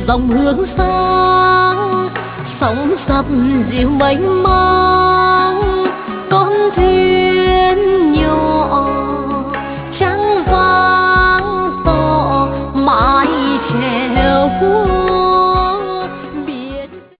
dòng hương sáng sóng sập dịu mênh mang.